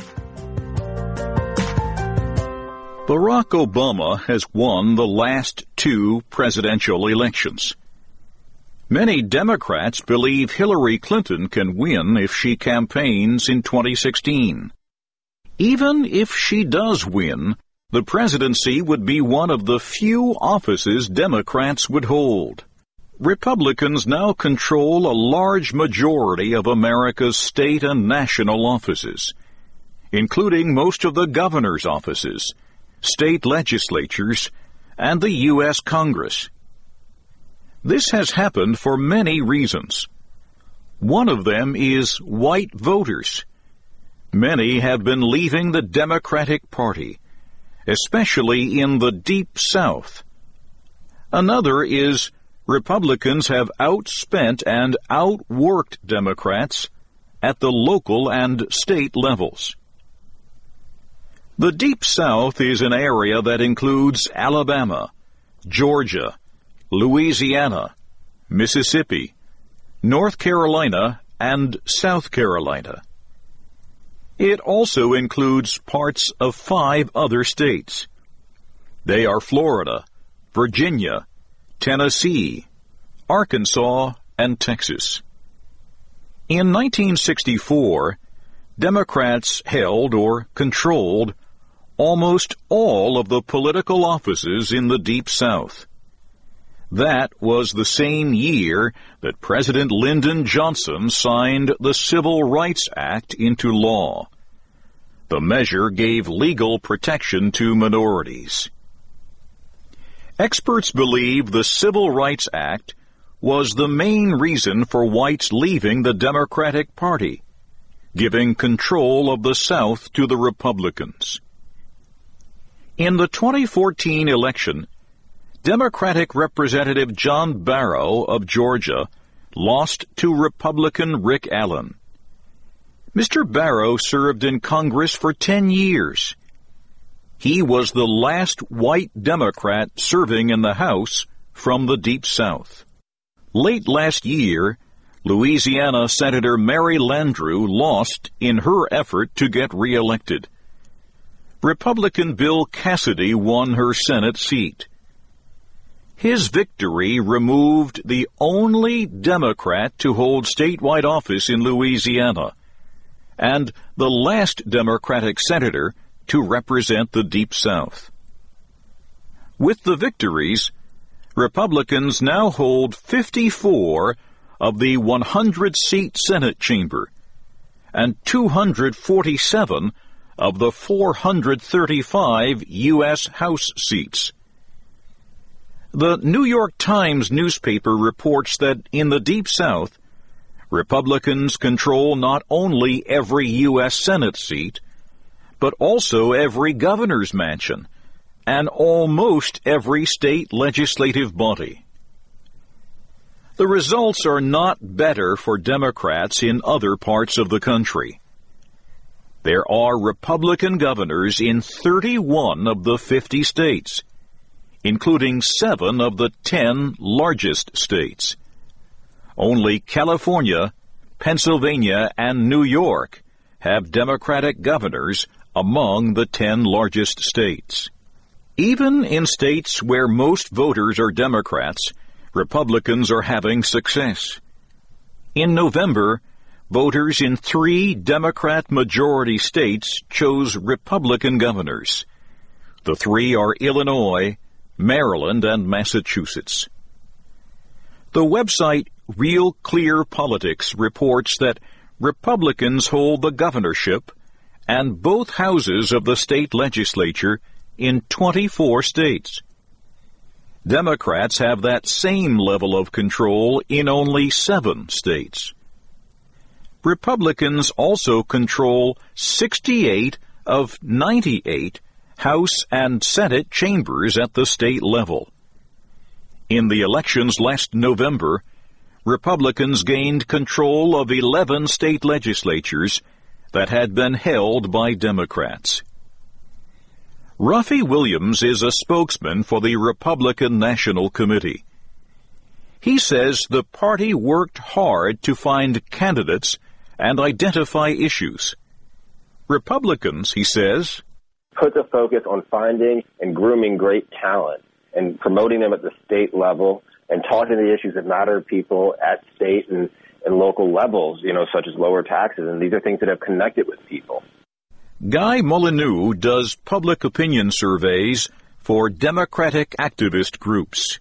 Barack Obama has won the last 2 presidential elections. Many Democrats believe Hillary Clinton can win if she campaigns in 2016. Even if she does win, the presidency would be one of the few offices Democrats would hold. Republicans now control a large majority of America's state and national offices, including most of the governor's offices, state legislatures, and the U.S. Congress. This has happened for many reasons. One of them is white voters. Many have been leaving the Democratic Party, especially in the Deep South. Another is Republicans have outspent and outworked Democrats at the local and state levels. The Deep South is an area that includes Alabama, Georgia, Louisiana, Mississippi, North Carolina, and South Carolina. It also includes parts of 5 other states. They are Florida, Virginia, Tennessee, Arkansas, and Texas. In 1964, Democrats held or controlled almost all of the political offices in the Deep South. That was the same year that President Lyndon Johnson signed the Civil Rights Act into law. The measure gave legal protection to minorities. Experts believe the Civil Rights Act was the main reason for whites leaving the Democratic Party, giving control of the South to the Republicans. In the 2014 election, Democratic Representative John Barrow of Georgia lost to Republican Rick Allen. Mr. Barrow served in Congress for 10 years. He was the last white Democrat serving in the House from the Deep South. Late last year, Louisiana Senator Mary Landrieu lost in her effort to get reelected. Republican Bill Cassidy won her Senate seat. His victory removed the only Democrat to hold statewide office in Louisiana, and the last Democratic senator to represent the Deep South. With the victories, Republicans now hold 54 of the 100-seat Senate chamber and 247 of the 435 U.S. House seats. The New York Times newspaper reports that in the Deep South, Republicans control not only every U.S. Senate seat, but also every governor's mansion and almost every state legislative body. The results are not better for Democrats in other parts of the country. There are Republican governors in 31 of the 50 states, including 7 of the 10 largest states. Only California, Pennsylvania, and New York have Democratic governors among the 10 largest states. Even in states where most voters are Democrats, Republicans are having success. In November, voters in 3 Democrat-majority states chose Republican governors. The 3 are Illinois, Maryland, and Massachusetts. The website Real Clear Politics reports that Republicans hold the governorship and both houses of the state legislature in 24 states. Democrats have that same level of control in only 7 states. Republicans also control 68 of 98 House and Senate chambers at the state level. In the elections last November, Republicans gained control of 11 state legislatures that had been held by Democrats. Ruffy Williams is a spokesman for the Republican National Committee. He says the party worked hard to find candidates and identify issues. Republicans, he says, put the focus on finding and grooming great talent and promoting them at the state level and talking the issues that matter to people at state and local levels, such as lower taxes. And these are things that have connected with people. Guy Molyneux does public opinion surveys for Democratic activist groups.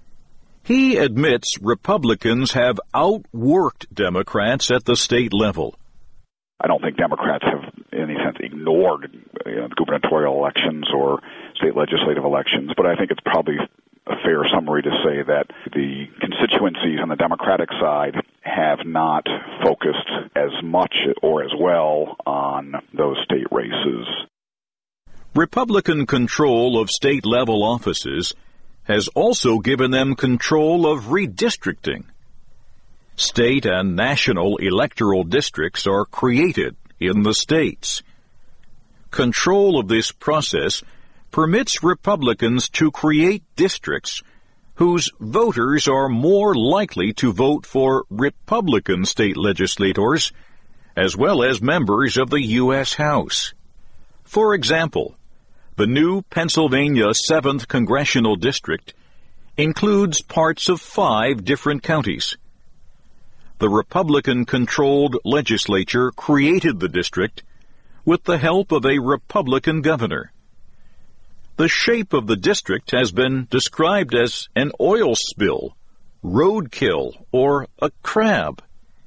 He admits Republicans have outworked Democrats at the state level. I don't think Democrats have, in any sense, ignored gubernatorial elections or state legislative elections, but I think it's probably a fair summary to say that the constituencies on the Democratic side have not focused as much or as well on those state races. Republican control of state-level offices has also given them control of redistricting. State and national electoral districts are created in the states. Control of this process permits Republicans to create districts whose voters are more likely to vote for Republican state legislators as well as members of the U.S. House. For example, the new Pennsylvania 7th Congressional District includes parts of 5 different counties. The Republican-controlled legislature created the district with the help of a Republican governor. The shape of the district has been described as an oil spill, roadkill, or a crab.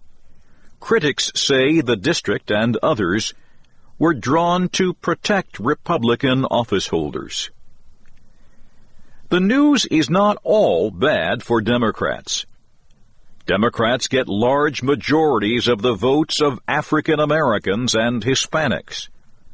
Critics say the district and others were drawn to protect Republican office holders. The news is not all bad for Democrats. Democrats get large majorities of the votes of African Americans and Hispanics.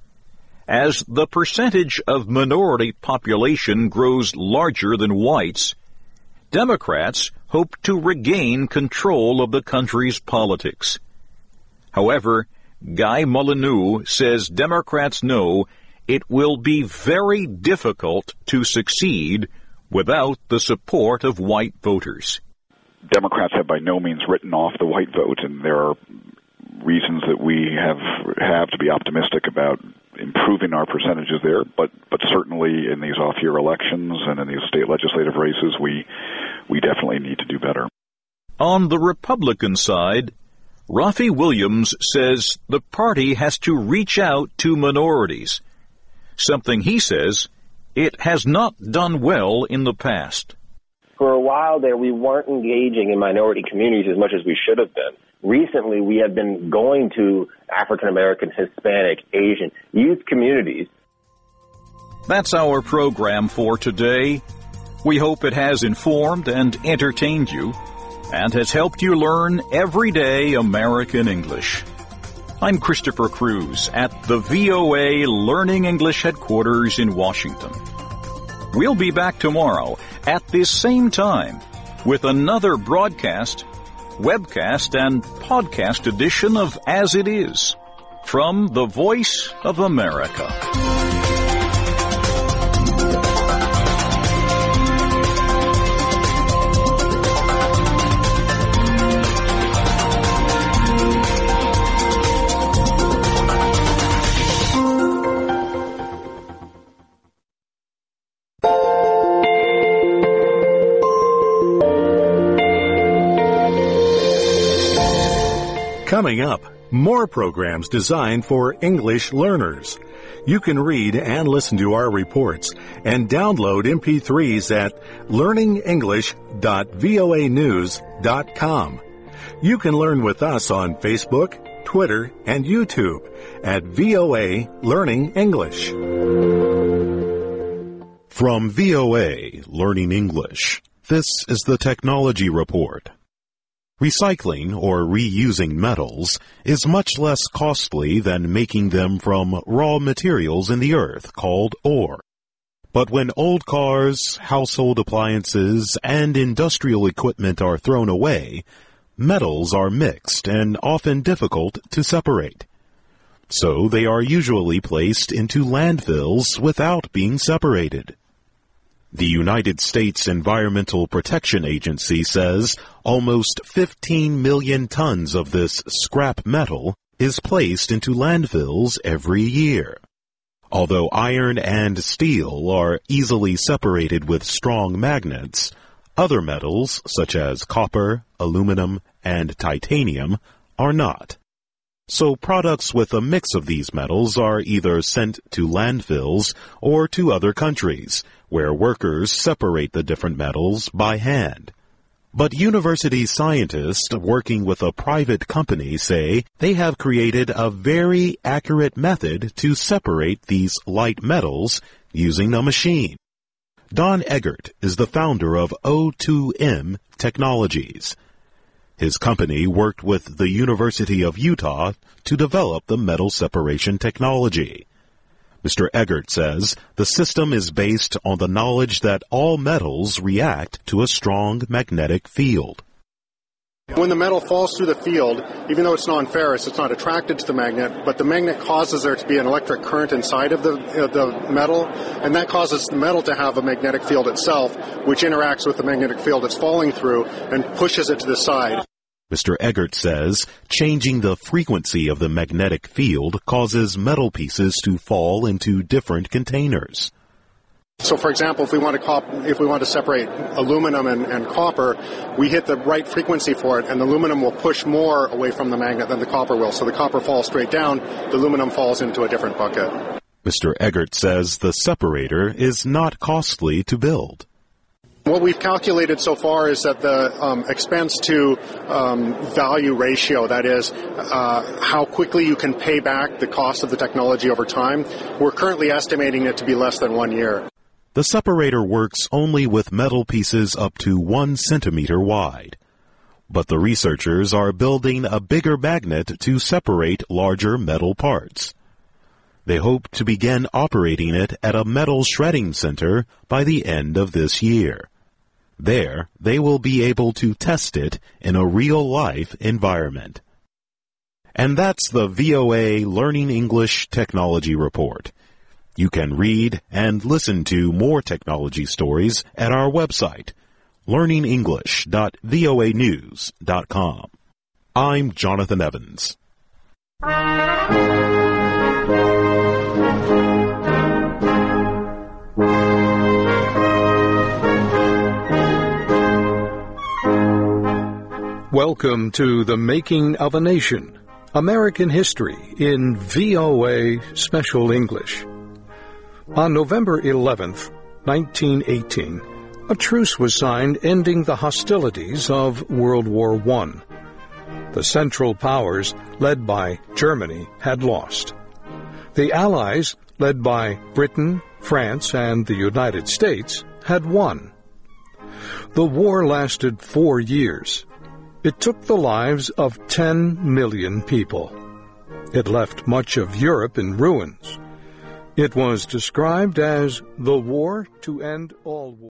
As the percentage of minority population grows larger than whites, Democrats hope to regain control of the country's politics. However, Guy Molyneux says Democrats know it will be very difficult to succeed without the support of white voters. Democrats have by no means written off the white vote, and there are reasons that we have to be optimistic about improving our percentages there, but certainly in these off-year elections and in these state legislative races, we definitely need to do better. On the Republican side, Ruffy Williams says the party has to reach out to minorities, something he says it has not done well in the past. For a while there, we weren't engaging in minority communities as much as we should have been. Recently, we have been going to African American, Hispanic, Asian youth communities. That's our program for today. We hope it has informed and entertained you and has helped you learn everyday American English. I'm Christopher Cruz at the VOA Learning English headquarters in Washington. We'll be back tomorrow at this same time with another broadcast, webcast, and podcast edition of As It Is from the Voice of America. Coming up, more programs designed for English learners. You can read and listen to our reports and download MP3s at learningenglish.voanews.com. You can learn with us on Facebook, Twitter, and YouTube at VOA Learning English. From VOA Learning English, this is the Technology Report. Recycling or reusing metals is much less costly than making them from raw materials in the earth called ore. But when old cars, household appliances, and industrial equipment are thrown away, metals are mixed and often difficult to separate. So they are usually placed into landfills without being separated. The United States Environmental Protection Agency says almost 15 million tons of this scrap metal is placed into landfills every year. Although iron and steel are easily separated with strong magnets, other metals such as copper, aluminum, and titanium are not. So products with a mix of these metals are either sent to landfills or to other countries, where workers separate the different metals by hand. But university scientists working with a private company say they have created a very accurate method to separate these light metals using a machine. Don Eggert is the founder of O2M Technologies. His company worked with the University of Utah to develop the metal separation technology. Mr. Eggert says the system is based on the knowledge that all metals react to a strong magnetic field. When the metal falls through the field, even though it's non-ferrous, it's not attracted to the magnet, but the magnet causes there to be an electric current inside of the metal, and that causes the metal to have a magnetic field itself, which interacts with the magnetic field it's falling through and pushes it to the side. Mr. Eggert says changing the frequency of the magnetic field causes metal pieces to fall into different containers. So, for example, if we want to separate aluminum and copper, we hit the right frequency for it, and the aluminum will push more away from the magnet than the copper will. So the copper falls straight down, the aluminum falls into a different bucket. Mr. Eggert says the separator is not costly to build. What we've calculated so far is that the expense to value ratio, that is, how quickly you can pay back the cost of the technology over time, we're currently estimating it to be less than 1 year. The separator works only with metal pieces up to 1 centimeter wide. But the researchers are building a bigger magnet to separate larger metal parts. They hope to begin operating it at a metal shredding center by the end of this year. There, they will be able to test it in a real-life environment. And that's the VOA Learning English Technology Report. You can read and listen to more technology stories at our website, learningenglish.voanews.com. I'm Jonathan Evans. Welcome to The Making of a Nation, American History in VOA Special English. On November 11th, 1918, a truce was signed ending the hostilities of World War I. The Central Powers, led by Germany, had lost. The Allies, led by Britain, France, and the United States, had won. The war lasted 4 years. It took the lives of 10 million people. It left much of Europe in ruins. It was described as the war to end all wars.